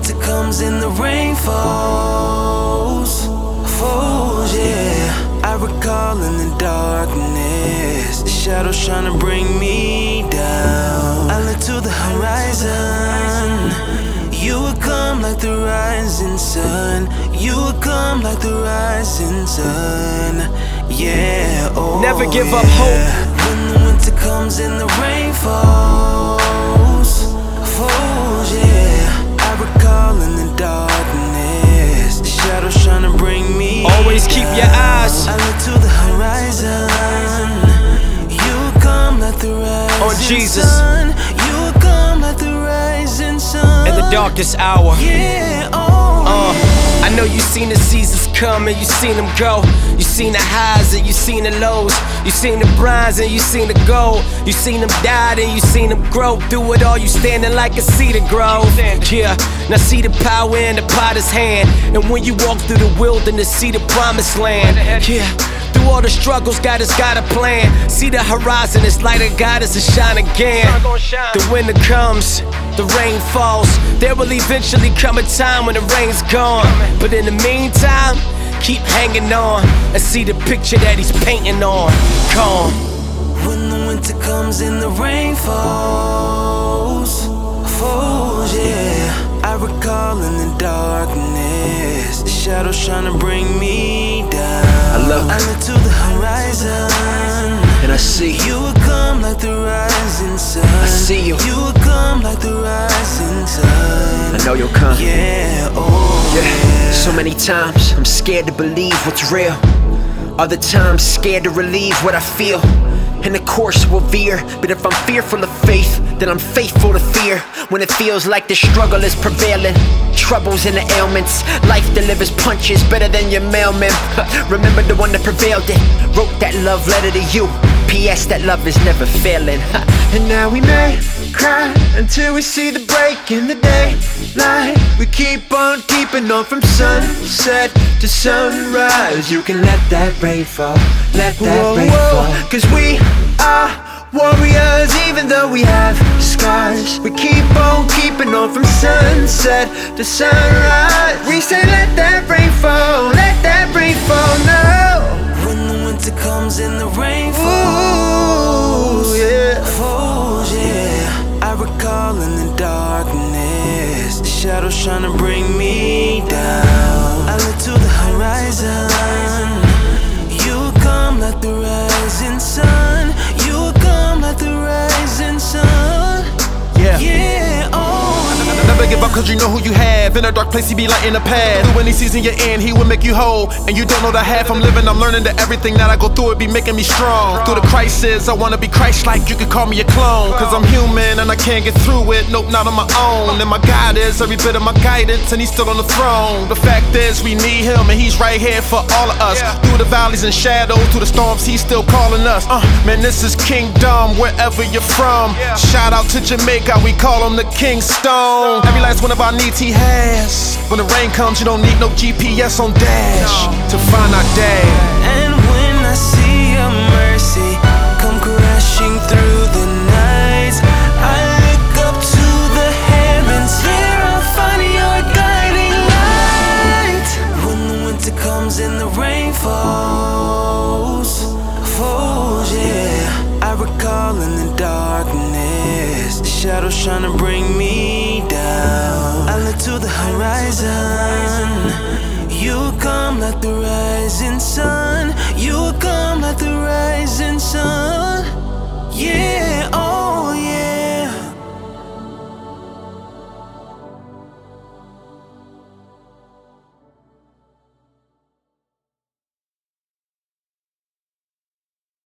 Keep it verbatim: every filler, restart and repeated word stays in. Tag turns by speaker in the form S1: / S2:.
S1: winter comes and the rain falls, falls, yeah. I recall in the darkness, the shadows trying to bring me down. I look to the horizon, you would come like the rising sun. You would come like the rising sun, yeah, oh
S2: never give
S1: yeah.
S2: up hope.
S1: When the winter comes and the rain falls, falls, yeah. I recall in the darkness, the shadows trying to bring me
S2: Always
S1: down.
S2: keep your eyes
S1: I look to the horizon, you would come like the rising
S2: on Jesus
S1: sun. You would come like the rising sun
S2: in the darkest hour.
S1: Yeah, oh
S2: Uh,
S1: yeah.
S2: I know you seen the seasons come and you seen them go. You seen the highs and you seen the lows. You seen the bronze and you seen the gold. You seen them die and you seen them grow. Through it all, you standing like a cedar grove. Yeah, now see the power in the potter's hand. And when you walk through the wilderness, see the promised land. Yeah, through all the struggles, God has got a plan. See the horizon, it's light of God is to shine again. The winter comes, the rain falls. There will eventually come a time when the rain's gone. But in the meantime, keep hanging on and see the picture that he's painting on. Calm.
S1: When the winter comes and the rain falls, falls, yeah. I recall in the darkness, the shadows trying to bring me down.
S3: I look,
S1: I look to the horizon,
S3: and I see
S1: you would come like the rising sun.
S3: I see you.
S1: You would come like the rising sun.
S3: I know you'll come.
S1: Yeah, oh
S3: Yeah.
S1: yeah.
S3: So many times I'm scared to believe what's real. Other times scared to relieve what I feel. And the course will veer, but if I'm fearful of faith, then I'm faithful to fear. When it feels like the struggle is prevailing, troubles and the ailments, life delivers punches better than your mailman. Remember the one that prevailed it, wrote that love letter to you. P S that love is never failing. And now we may cry until we see the break in the daylight. We keep on keeping on from sunset to sunrise. You can let that rain fall, let that whoa, rain whoa. fall. Cause we are warriors even though we have scars. We keep on keeping on from sunset to sunrise. We say let that rain fall, let that rain fall now.
S1: When the winter comes and the rain falls,
S3: ooh, yeah.
S1: falls, yeah. I recall in the darkness, the shadows trying to bring me down. I look to the horizon, you would come like the rising sun. You would come like the rising sun.
S4: Yeah,
S1: yeah, oh
S4: never give up cause you know who you have. In a dark place he be lighting a path. Through any season you're in he will make you whole. And you don't know the half I'm living. I'm learning that everything that I go through it be making me strong. Through the crisis I wanna be Christ-like. You can call me a clone, cause I'm human and I can't get through it. Nope, not on my own. And my God is every bit of my guidance and he's still on the throne. The fact is we need him and he's right here for all of us. Through the valleys and shadows, through the storms he's still calling us. uh, Man, this is kingdom wherever you're from. Shout out to Jamaica, we call him the King Stone. Every last one of our needs he has. When the rain comes you don't need no G P S on dash to find our dad.
S1: And when I see your mercy come crashing through the night, I look up to the heavens, there I'll find your guiding light. When the winter comes and the rain falls, falls, yeah. I recall in the darkness, the shadows trying to bring me down. I look to the horizon, you come like the rising sun.